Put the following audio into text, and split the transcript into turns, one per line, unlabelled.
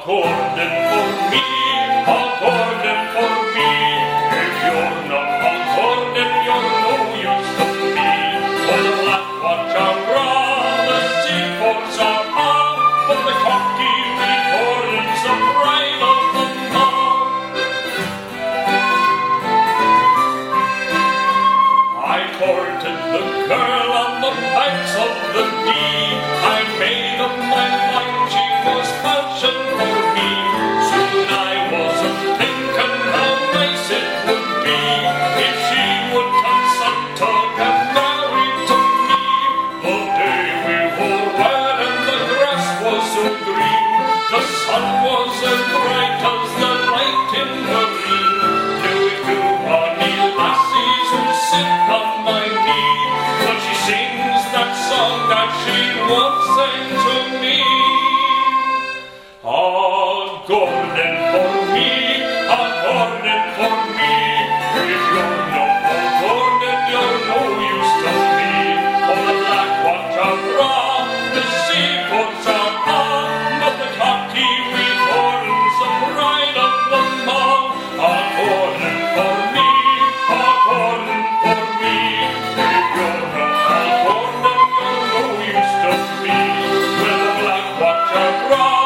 according for me, according for me. If you're not according, you're no use to me. For the black watch are broad, the seaports are on, but the cocky recordings are right of them all. I courted the girl on the banks of the Dee. I made up my mind she was falchion for me. Soon I wasn't thinking how nice it would be if she would consent to get married to me. The day we were wed and the grass was so green, the sun was as bright as the light in the rain. Do honey lassies who sit on my knee, but she sings that song that she once sang to me. According for me, according for me. If you're not according, you're no use to me. For the black watch are broad, the seaports are on, but the cocky recordings are right of them all. According for me, according for me. If you're not according, you're no use to me. With the black watch are broad,